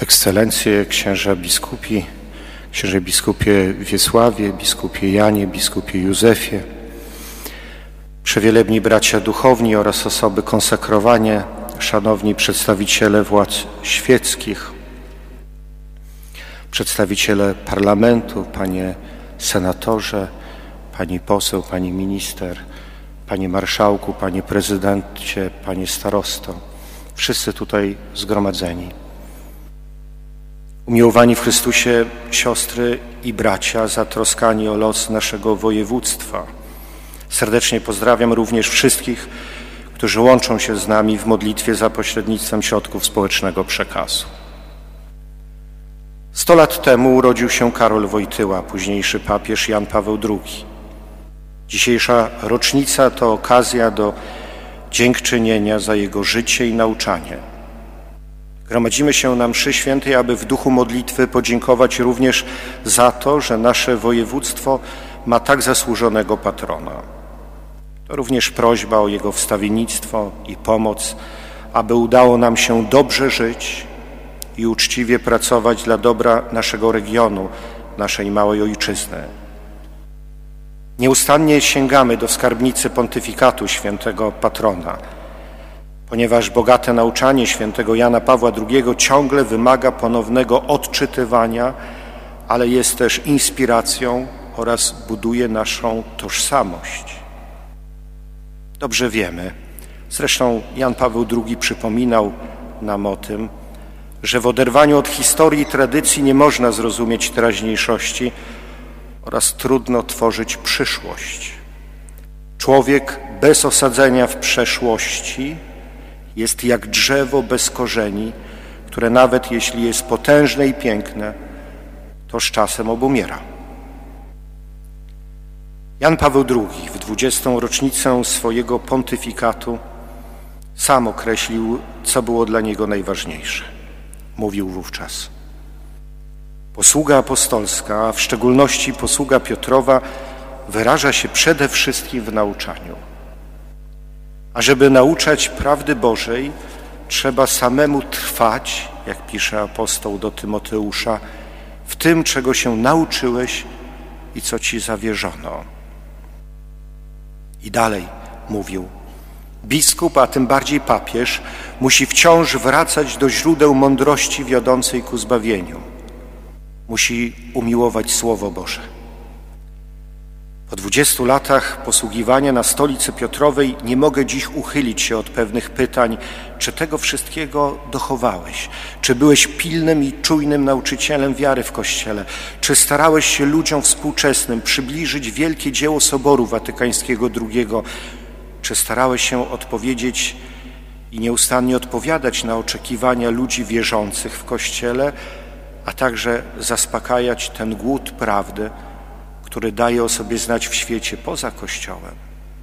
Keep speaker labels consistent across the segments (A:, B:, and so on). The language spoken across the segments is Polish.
A: Ekscelencje, księża biskupi, księże biskupie Wiesławie, biskupie Janie, biskupie Józefie, przewielebni bracia duchowni oraz osoby konsekrowane, szanowni przedstawiciele władz świeckich, przedstawiciele parlamentu, panie senatorze, pani poseł, pani minister, panie marszałku, panie prezydencie, panie starosto, wszyscy tutaj zgromadzeni. Umiłowani w Chrystusie siostry i bracia, zatroskani o los naszego województwa. Serdecznie pozdrawiam również wszystkich, którzy łączą się z nami w modlitwie za pośrednictwem środków społecznego przekazu. 100 lat temu urodził się Karol Wojtyła, późniejszy papież Jan Paweł II. Dzisiejsza rocznica to okazja do dziękczynienia za jego życie i nauczanie. Gromadzimy się na mszy świętej, aby w duchu modlitwy podziękować również za to, że nasze województwo ma tak zasłużonego patrona. To również prośba o jego wstawiennictwo i pomoc, aby udało nam się dobrze żyć i uczciwie pracować dla dobra naszego regionu, naszej małej ojczyzny. Nieustannie sięgamy do skarbnicy pontyfikatu świętego patrona, ponieważ bogate nauczanie świętego Jana Pawła II ciągle wymaga ponownego odczytywania, ale jest też inspiracją oraz buduje naszą tożsamość. Dobrze wiemy, zresztą Jan Paweł II przypominał nam o tym, że w oderwaniu od historii i tradycji nie można zrozumieć teraźniejszości oraz trudno tworzyć przyszłość. Człowiek bez osadzenia w przeszłości jest jak drzewo bez korzeni, które nawet jeśli jest potężne i piękne, to z czasem obumiera. Jan Paweł II w 20. rocznicę swojego pontyfikatu sam określił, co było dla niego najważniejsze. Mówił wówczas: posługa apostolska, a w szczególności posługa Piotrowa, wyraża się przede wszystkim w nauczaniu. A żeby nauczać prawdy Bożej, trzeba samemu trwać, jak pisze apostoł do Tymoteusza, w tym, czego się nauczyłeś i co ci zawierzono. I dalej mówił: biskup, a tym bardziej papież, musi wciąż wracać do źródeł mądrości wiodącej ku zbawieniu. Musi umiłować Słowo Boże. Po 20 latach posługiwania na Stolicy Piotrowej nie mogę dziś uchylić się od pewnych pytań, czy tego wszystkiego dochowałeś, czy byłeś pilnym i czujnym nauczycielem wiary w Kościele, czy starałeś się ludziom współczesnym przybliżyć wielkie dzieło Soboru Watykańskiego II, czy starałeś się odpowiedzieć i nieustannie odpowiadać na oczekiwania ludzi wierzących w Kościele, a także zaspokajać ten głód prawdy, który daje o sobie znać w świecie poza Kościołem.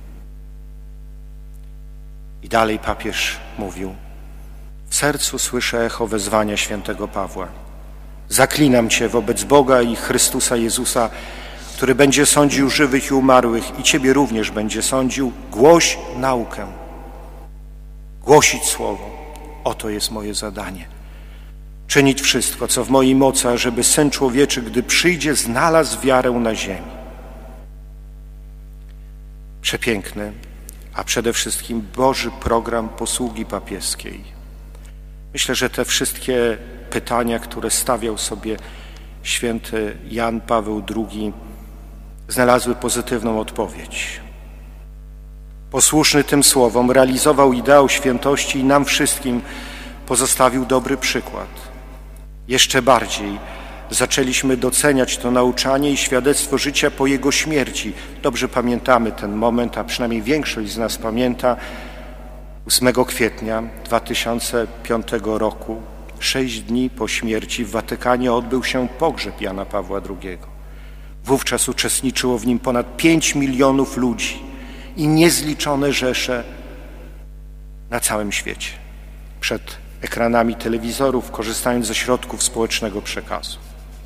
A: I dalej papież mówił: w sercu słyszę echo wezwania świętego Pawła. Zaklinam Cię wobec Boga i Chrystusa Jezusa, który będzie sądził żywych i umarłych, i Ciebie również będzie sądził. Głoś naukę, głosić Słowo. Oto jest moje zadanie. Czynić wszystko, co w mojej mocy, ażeby Syn Człowieczy, gdy przyjdzie, znalazł wiarę na ziemi. Przepiękny, a przede wszystkim Boży program posługi papieskiej. Myślę, że te wszystkie pytania, które stawiał sobie święty Jan Paweł II, znalazły pozytywną odpowiedź. Posłuszny tym słowom realizował ideał świętości i nam wszystkim pozostawił dobry przykład. Jeszcze bardziej zaczęliśmy doceniać to nauczanie i świadectwo życia po jego śmierci. Dobrze pamiętamy ten moment, a przynajmniej większość z nas pamięta. 8 kwietnia 2005 roku, 6 dni po śmierci, w Watykanie odbył się pogrzeb Jana Pawła II. Wówczas uczestniczyło w nim ponad 5 milionów ludzi i niezliczone rzesze na całym świecie. Przed ekranami telewizorów, korzystając ze środków społecznego przekazu.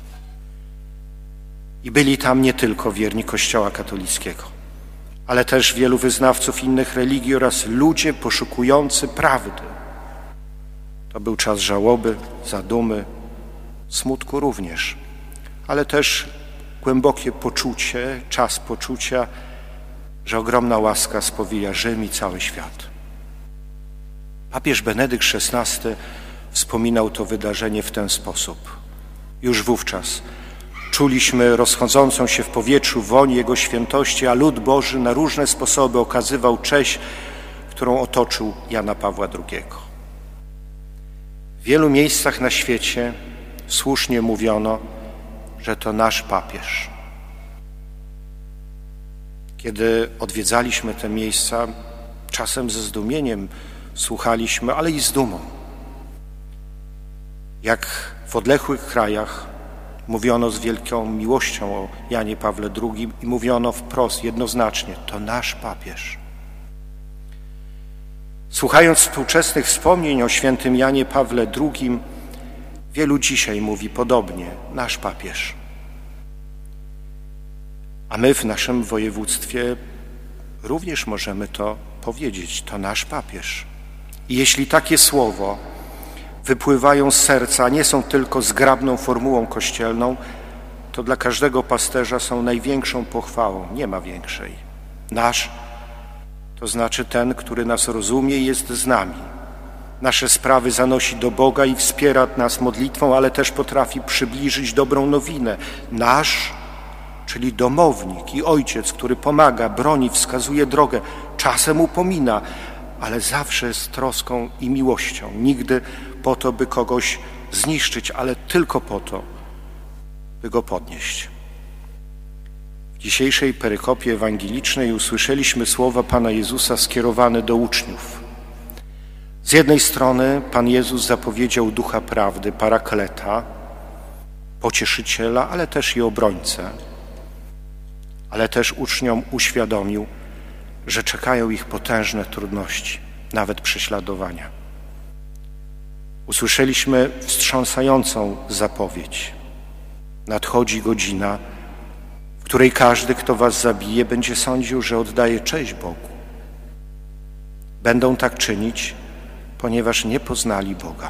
A: I byli tam nie tylko wierni Kościoła katolickiego, ale też wielu wyznawców innych religii oraz ludzie poszukujący prawdy. To był czas żałoby, zadumy, smutku również, ale też głębokie poczucie, czas poczucia, że ogromna łaska spowija Rzym i cały świat. Papież Benedykt XVI wspominał to wydarzenie w ten sposób. Już wówczas czuliśmy rozchodzącą się w powietrzu woń Jego świętości, a lud Boży na różne sposoby okazywał cześć, którą otoczył Jana Pawła II. W wielu miejscach na świecie słusznie mówiono, że to nasz papież. Kiedy odwiedzaliśmy te miejsca, czasem ze zdumieniem słuchaliśmy, ale i z dumą, jak w odległych krajach mówiono z wielką miłością o Janie Pawle II i mówiono wprost, jednoznacznie, to nasz papież. Słuchając współczesnych wspomnień o świętym Janie Pawle II, wielu dzisiaj mówi podobnie, nasz papież. A my w naszym województwie również możemy to powiedzieć, to nasz papież. I jeśli takie słowo wypływają z serca, nie są tylko zgrabną formułą kościelną, to dla każdego pasterza są największą pochwałą, nie ma większej. Nasz to znaczy ten, który nas rozumie i jest z nami. Nasze sprawy zanosi do Boga i wspiera nas modlitwą, ale też potrafi przybliżyć dobrą nowinę. Nasz, czyli domownik i ojciec, który pomaga, broni, wskazuje drogę, czasem upomina, ale zawsze z troską i miłością. Nigdy po to, by kogoś zniszczyć, ale tylko po to, by go podnieść. W dzisiejszej perykopie ewangelicznej usłyszeliśmy słowa Pana Jezusa skierowane do uczniów. Z jednej strony Pan Jezus zapowiedział Ducha Prawdy, Parakleta, Pocieszyciela, ale też i obrońcę. Ale też uczniom uświadomił, że czekają ich potężne trudności, nawet prześladowania. Usłyszeliśmy wstrząsającą zapowiedź. Nadchodzi godzina, w której każdy, kto was zabije, będzie sądził, że oddaje cześć Bogu. Będą tak czynić, ponieważ nie poznali Boga.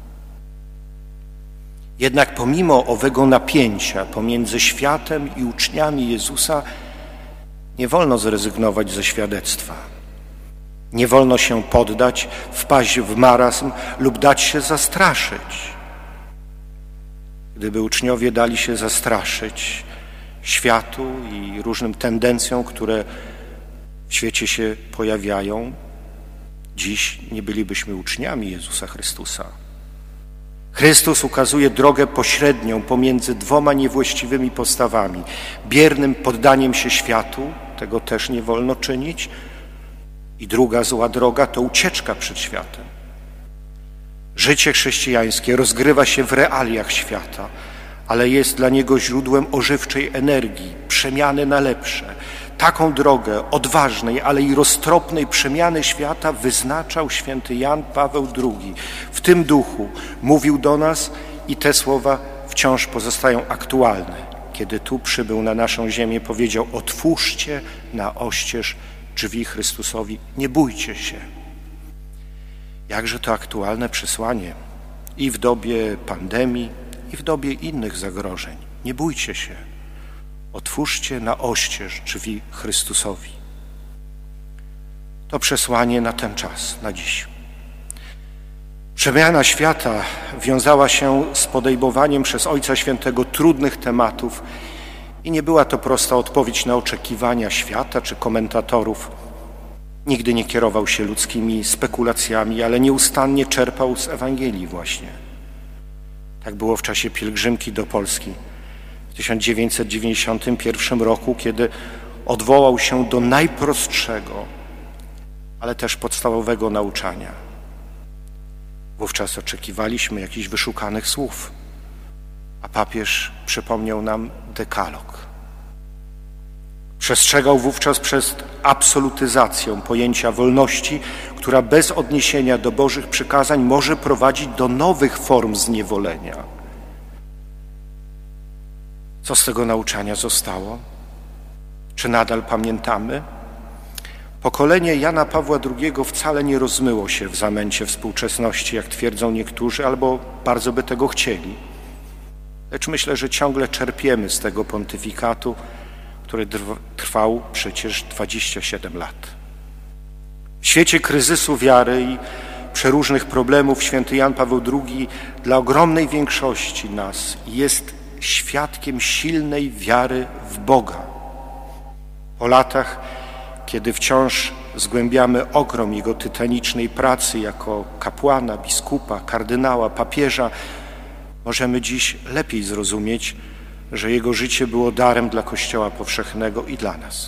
A: Jednak pomimo owego napięcia pomiędzy światem i uczniami Jezusa nie wolno zrezygnować ze świadectwa. Nie wolno się poddać, wpaść w marazm lub dać się zastraszyć. Gdyby uczniowie dali się zastraszyć światu i różnym tendencjom, które w świecie się pojawiają, dziś nie bylibyśmy uczniami Jezusa Chrystusa. Chrystus ukazuje drogę pośrednią pomiędzy dwoma niewłaściwymi postawami. Biernym poddaniem się światu, tego też nie wolno czynić, i druga zła droga to ucieczka przed światem. Życie chrześcijańskie rozgrywa się w realiach świata, ale jest dla niego źródłem ożywczej energii, przemiany na lepsze. Taką drogę odważnej, ale i roztropnej przemiany świata wyznaczał święty Jan Paweł II. W tym duchu mówił do nas i te słowa wciąż pozostają aktualne. Kiedy tu przybył na naszą ziemię, powiedział: otwórzcie na oścież drzwi Chrystusowi, nie bójcie się. Jakże to aktualne przesłanie i w dobie pandemii, i w dobie innych zagrożeń. Nie bójcie się. Otwórzcie na oścież drzwi Chrystusowi. To przesłanie na ten czas, na dziś. Przemiana świata wiązała się z podejmowaniem przez Ojca Świętego trudnych tematów i nie była to prosta odpowiedź na oczekiwania świata czy komentatorów. Nigdy nie kierował się ludzkimi spekulacjami, ale nieustannie czerpał z Ewangelii właśnie. Tak było w czasie pielgrzymki do Polski w 1991 roku, kiedy odwołał się do najprostszego, ale też podstawowego nauczania. Wówczas oczekiwaliśmy jakichś wyszukanych słów, a papież przypomniał nam dekalog. Przestrzegał wówczas przed absolutyzacją pojęcia wolności, która bez odniesienia do Bożych przykazań może prowadzić do nowych form zniewolenia. Co z tego nauczania zostało? Czy nadal pamiętamy? Pokolenie Jana Pawła II wcale nie rozmyło się w zamęcie współczesności, jak twierdzą niektórzy, albo bardzo by tego chcieli. lecz myślę, że ciągle czerpiemy z tego pontyfikatu, który trwał przecież 27 lat. W świecie kryzysu wiary i przeróżnych problemów święty Jan Paweł II dla ogromnej większości nas jest świadkiem silnej wiary w Boga. Po latach, kiedy wciąż zgłębiamy ogrom jego tytanicznej pracy jako kapłana, biskupa, kardynała, papieża, możemy dziś lepiej zrozumieć, że jego życie było darem dla Kościoła powszechnego i dla nas.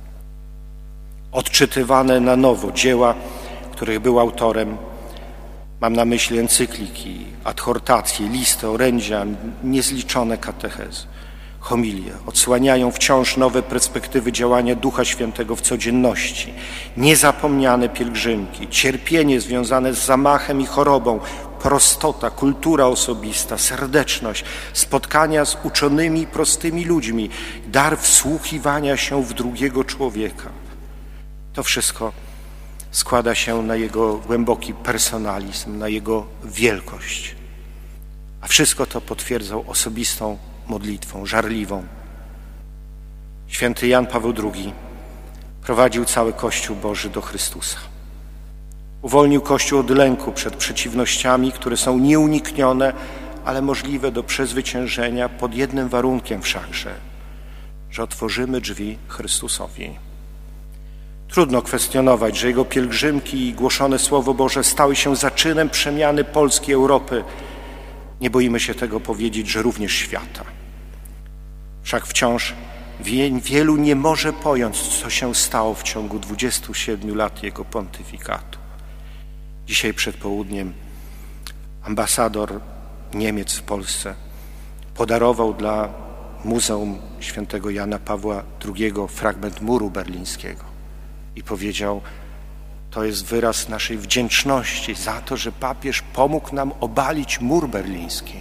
A: Odczytywane na nowo dzieła, których był autorem, mam na myśli encykliki, adhortacje, listy, orędzia, niezliczone katechezy, homilie, odsłaniają wciąż nowe perspektywy działania Ducha Świętego w codzienności, niezapomniane pielgrzymki, cierpienie związane z zamachem i chorobą, prostota, kultura osobista, serdeczność, spotkania z uczonymi, prostymi ludźmi, dar wsłuchiwania się w drugiego człowieka. To wszystko składa się na jego głęboki personalizm, na jego wielkość. A wszystko to potwierdzał osobistą modlitwą, żarliwą. Święty Jan Paweł II prowadził cały Kościół Boży do Chrystusa. Uwolnił Kościół od lęku przed przeciwnościami, które są nieuniknione, ale możliwe do przezwyciężenia pod jednym warunkiem wszakże, że otworzymy drzwi Chrystusowi. Trudno kwestionować, że jego pielgrzymki i głoszone Słowo Boże stały się zaczynem przemiany Polski, Europy. Nie boimy się tego powiedzieć, że również świata. Wszak wciąż wielu nie może pojąć, co się stało w ciągu 27 lat jego pontyfikatu. Dzisiaj przed południem ambasador Niemiec w Polsce podarował dla Muzeum Świętego Jana Pawła II fragment muru berlińskiego i powiedział: to jest wyraz naszej wdzięczności za to, że papież pomógł nam obalić mur berliński.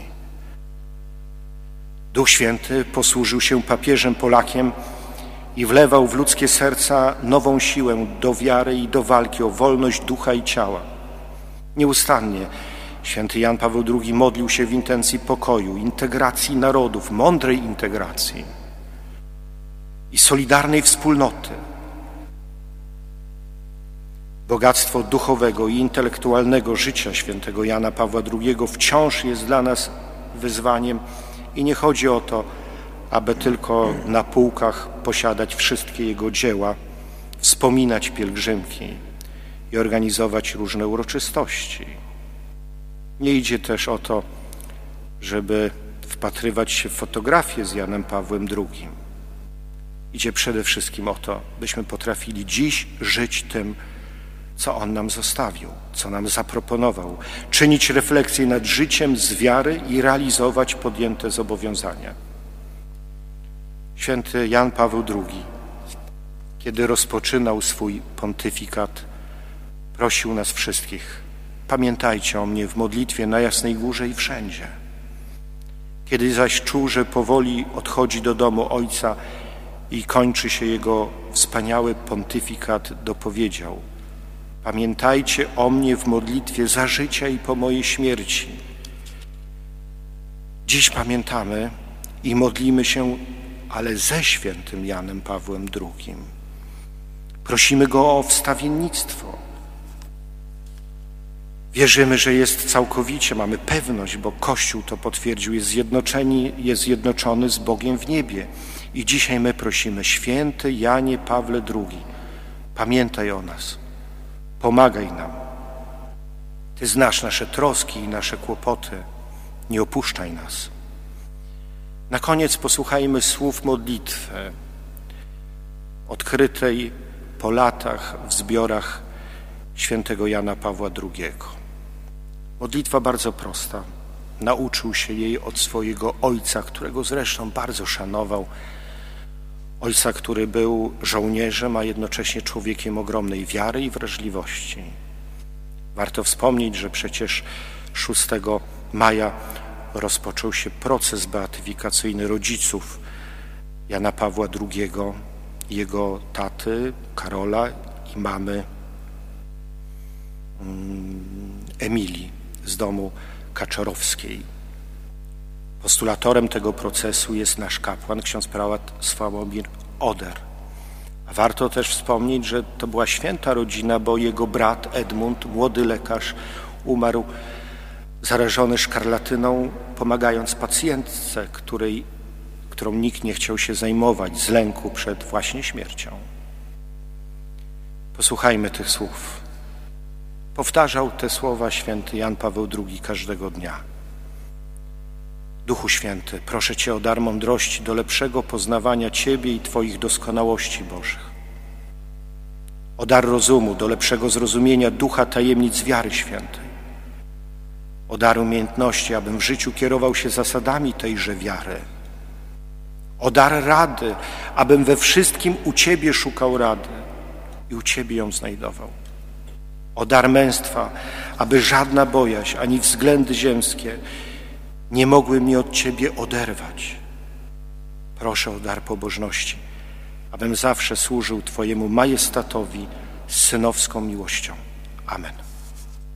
A: Duch Święty posłużył się papieżem Polakiem i wlewał w ludzkie serca nową siłę do wiary i do walki o wolność ducha i ciała. Nieustannie święty Jan Paweł II modlił się w intencji pokoju, integracji narodów, mądrej integracji i solidarnej wspólnoty. Bogactwo duchowego i intelektualnego życia świętego Jana Pawła II wciąż jest dla nas wyzwaniem i nie chodzi o to, aby tylko na półkach posiadać wszystkie jego dzieła, wspominać pielgrzymki i organizować różne uroczystości. Nie idzie też o to, żeby wpatrywać się w fotografię z Janem Pawłem II. Idzie przede wszystkim o to, byśmy potrafili dziś żyć tym, co on nam zostawił, co nam zaproponował, czynić refleksję nad życiem z wiary i realizować podjęte zobowiązania. Święty Jan Paweł II, kiedy rozpoczynał swój pontyfikat, prosił nas wszystkich: pamiętajcie o mnie w modlitwie na Jasnej Górze i wszędzie. Kiedy zaś czuł, że powoli odchodzi do domu Ojca i kończy się jego wspaniały pontyfikat, dopowiedział: pamiętajcie o mnie w modlitwie za życia i po mojej śmierci. Dziś pamiętamy i modlimy się, ale ze świętym Janem Pawłem II. Prosimy Go o wstawiennictwo. Wierzymy, że jest całkowicie, mamy pewność, bo Kościół to potwierdził, jest zjednoczony z Bogiem w niebie. I dzisiaj my prosimy: święty Janie Pawle II, pamiętaj o nas, pomagaj nam. Ty znasz nasze troski i nasze kłopoty, nie opuszczaj nas. Na koniec posłuchajmy słów modlitwy odkrytej po latach w zbiorach świętego Jana Pawła II. Modlitwa bardzo prosta. Nauczył się jej od swojego ojca, którego zresztą bardzo szanował. Ojca, który był żołnierzem, a jednocześnie człowiekiem ogromnej wiary i wrażliwości. Warto wspomnieć, że przecież 6 maja rozpoczął się proces beatyfikacyjny rodziców Jana Pawła II, jego taty Karola i mamy Emilii z domu Kaczorowskiej. Postulatorem tego procesu jest nasz kapłan, ksiądz prałat Sławomir Oder. A warto też wspomnieć, że to była święta rodzina, bo jego brat Edmund, młody lekarz, umarł zarażony szkarlatyną, pomagając pacjentce, którą nikt nie chciał się zajmować z lęku przed właśnie śmiercią. Posłuchajmy tych słów. Powtarzał te słowa święty Jan Paweł II każdego dnia. Duchu Święty, proszę Cię o dar mądrości do lepszego poznawania Ciebie i Twoich doskonałości Bożych. O dar rozumu do lepszego zrozumienia ducha tajemnic wiary świętej. O dar umiejętności, abym w życiu kierował się zasadami tejże wiary. O dar rady, abym we wszystkim u Ciebie szukał rady i u Ciebie ją znajdował. O dar męstwa, aby żadna bojaźń ani względy ziemskie nie mogły mnie od Ciebie oderwać. Proszę o dar pobożności, abym zawsze służył Twojemu majestatowi z synowską miłością. Amen.